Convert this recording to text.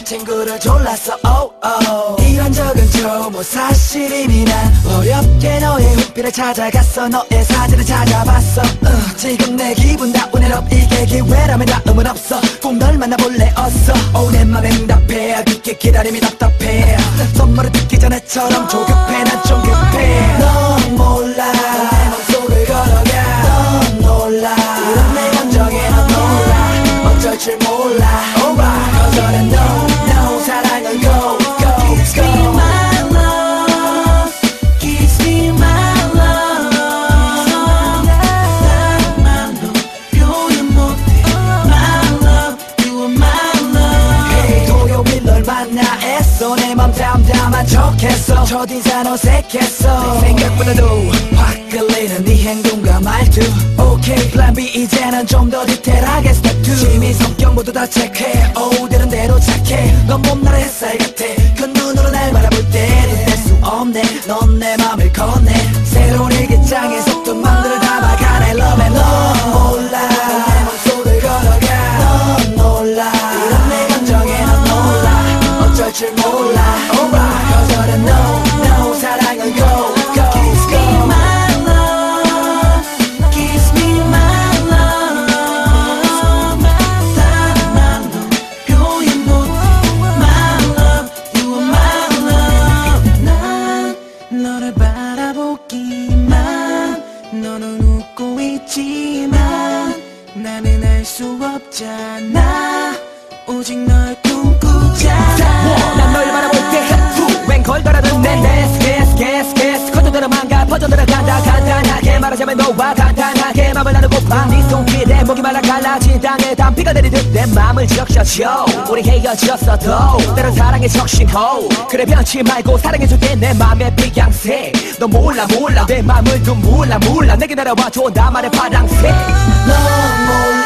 친구를 졸랐어 이런 적은 뭐 사실이니 난 어렵게 너의 후피를 찾아갔어 너의 사진을 찾아봤어 지금 내 기분 다운해 업 이게 기회라면 다음은 없어 꼭 널 만나볼래 어서 내 맘에 응답해 깊게 기다림이 답답해 선물을 듣기 전에처럼 조급해 난 좀 급해 넌 몰라 내 맘속을 걸어가 넌 놀라 이런 내 감정에 넌 놀라 어쩔 줄 몰라 Alright 거절은 no no 사랑은 go go go 내 맘 담담한 척했어 첫인상 어색했어 생각보다도 확 끌리는 네 행동과 말투 오케이 플랜 B 이제는 좀 더 디테일하게 스텝 2 심의 성격 모두 다 체크해 되는 대로 착해 넌 봄날의 햇살 같아 그 눈으로 날 바라볼 때 뗄 수 없네 넌 내 맘을 건네 새로운 일기장에 속도 맘들을 담아가네 Love and 넌 몰라 내 맘속을 걸어가 넌 놀라 이런 내 감정에 넌 놀라 어쩔 줄 몰라 Alright 거절은 no no 사랑은 go go Kiss me my love Kiss me my love 다른 말로 표현 못해 My love you are my love 난 너를 바라보기만 너는 웃고 있지만 나는 알 수 없잖아 오직 널 꿈꾸잖아 난 널 바라볼 때 웬 걸더라도 내 스케스 커져들어만 가 퍼져들어간다 간단하게 말하자면 너와 간단하게 맘을 나누고파 네 손길에 목이 말라 갈라진 땅에 담비가 내리듯 내 맘을 적셔줘 우리 헤어졌어도 때론 사랑에 적신호 그래 변치 말고 사랑해줄게 내 맘의 비양새 너 몰라 내 맘을 좀 몰라 내게 날아와줘 나만의 파랑새 넌 몰라